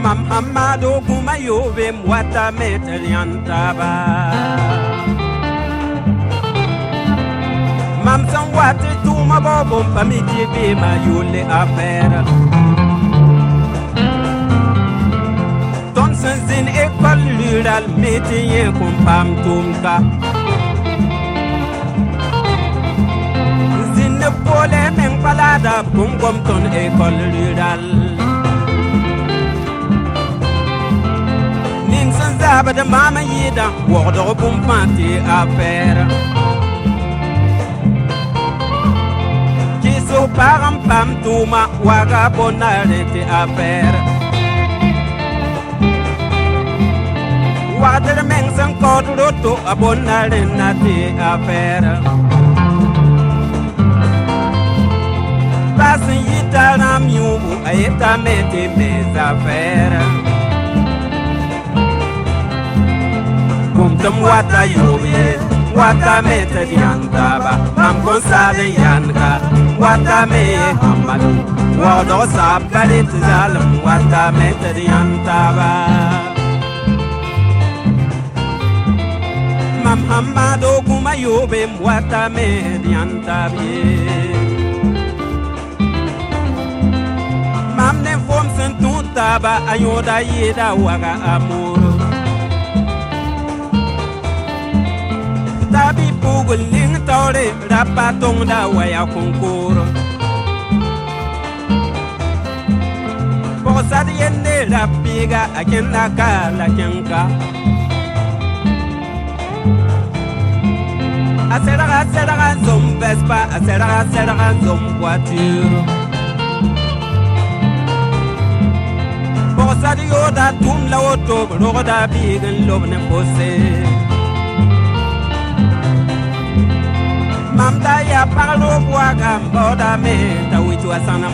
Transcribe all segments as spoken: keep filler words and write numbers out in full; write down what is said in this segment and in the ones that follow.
Mam Hamado Gumayove Mwata Meteriantaba Mam Sanwati Tuma Bobo Pamiti Bima Yule Affaire Tonsens in École Rural Métier Kumpam Tumka Zine Pole Meng Palada Kumkom Ton École Rural Ninsen Zaba de Mama Yida Wordor Bumpanti Affaire So param pam tuma waga bonarete affaire Water meng sang kodroto abonare nati affaire Pasin yitaram yubu ayeta mete mes affaires Kumtum wata yubi Wata mete diantaba Mam konsade yanka Wata me hamadu Wado sabalit zalim Wata mete diantaba Mam hamado kumayube Wata me diantabi Mam ne fom sentutaba Ayoda yeda waga amuru Tabi pugul ling tore rapatong da waya kunkuro Posad yende rapiga akenda kala kenka Aseraga aseraga zom vespa aseraga aseraga zom voiture Posad yoda tum la oto roda bigen lobne pose Mamda ya palo waga mboda me ta witu asanam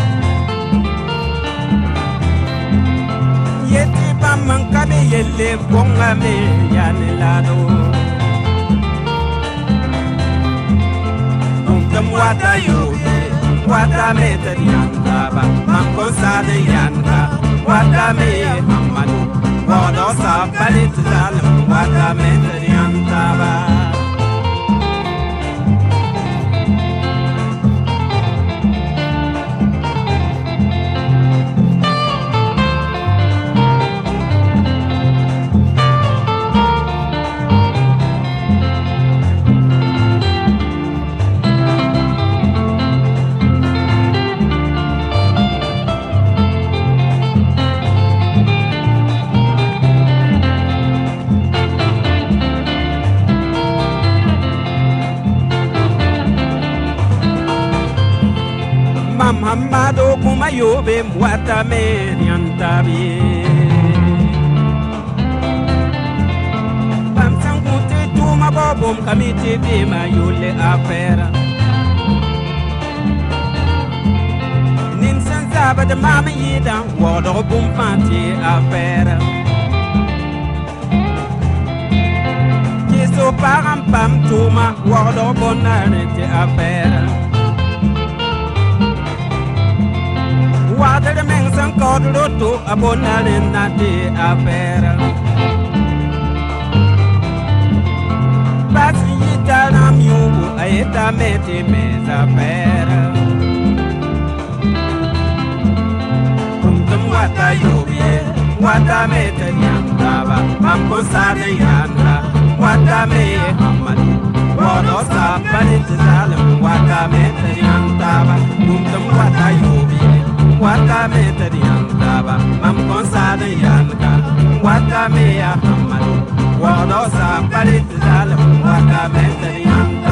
Yeti pamman kabe yelle bonga me ya nelado Umtam wata yubi wata me tarianta ba Mamko sade yanka wata me hamadu Wado sa palit zalim wata me tarianta ba Hamado kumayobe mwata meriantabi Bam sanguti tuma bobom kamiti bima yule affaire Ninsen zaba de mama yida wodor bumpanti affaire Kiso param pam tuma wodor bonarete affaire Water meng sang kodroto abonare nati affaire Basi yitaram yubu ayeta mete mes affaires Kumtum wata yubi wata mete yantaba Mamko sade yanka wata me hamadu Wado sabalit zalim wata mete yantaba Kumtum wata yubi Wata me tariantaba Mam konsade yanka Wata me ya hamadu Wado sa palit zalim Wata me tariantaba